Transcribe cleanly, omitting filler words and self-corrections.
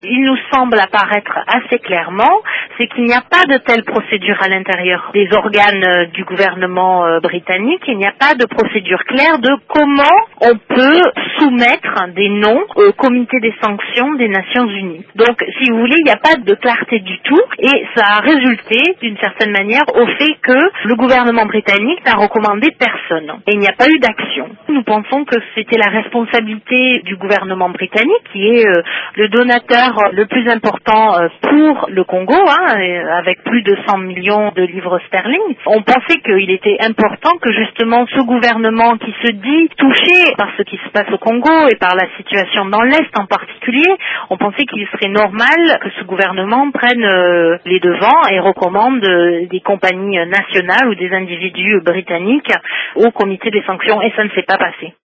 Il nous semble apparaître assez clairement, c'est qu'il n'y a pas de telle procédure à l'intérieur des organes du gouvernement britannique. Il n'y a pas de procédure claire de comment on peut soumettre des noms au comité des sanctions des Nations Unies. Donc, si vous voulez, il n'y a pas de clarté du tout et ça a résulté, d'une certaine manière, au fait que le gouvernement britannique n'a recommandé personne. Et il n'y a pas eu d'action. Nous pensons que c'était la responsabilité du gouvernement britannique, qui est le donateur le plus important pour le Congo, avec plus de 100 millions de livres sterling. On pensait qu'il était important que justement ce gouvernement qui se dit touché par ce qui se passe au Congo et par la situation dans l'Est en particulier, on pensait qu'il serait normal que ce gouvernement prenne les devants et recommande des compagnies nationales ou des individus britanniques au comité des sanctions, et ça ne s'est pas passé.